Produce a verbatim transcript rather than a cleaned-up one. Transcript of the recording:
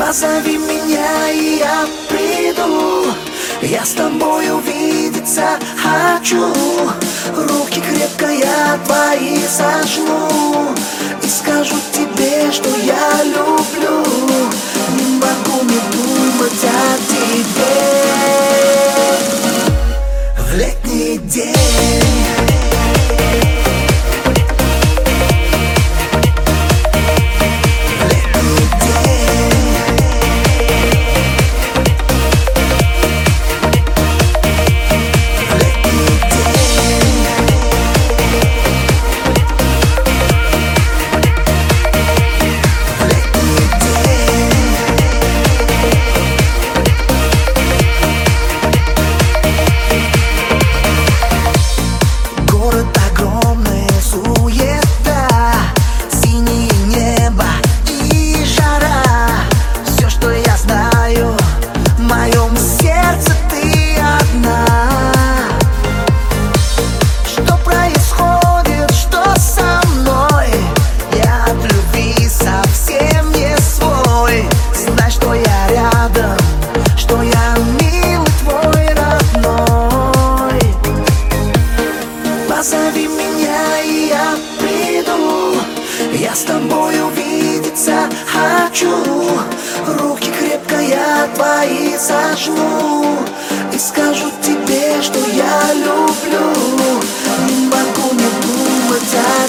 Позови меня, и я приду. Я с тобой увидеться хочу. Руки крепко я твои сожму и скажу тебе, что я люблю. Не могу не думать о тебе в летний день. Что я милый твой родной. Позови меня, и я приду. Я с тобой увидеться хочу. Руки крепко я твои сожму и скажу тебе, что я люблю. Не могу не думать о